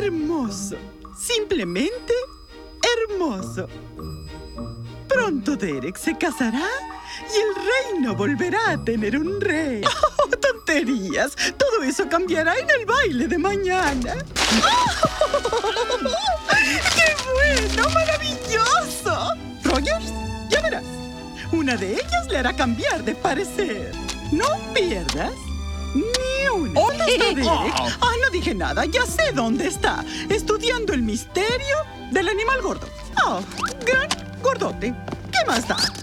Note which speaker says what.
Speaker 1: hermoso. Simplemente hermoso. Pronto Derek se casará y el reino volverá a tener un rey. ¡Oh, tonterías! Todo eso cambiará en el baile de mañana. ¡Qué bueno! ¡Maravilloso! Rogers, ya verás. Una de ellas le hará cambiar de parecer. No pierdas ni una. ¿Dónde está Derek? No dije nada. Ya sé dónde está. Estudiando el misterio del animal gordo. Gran gordote. ¿Qué más da?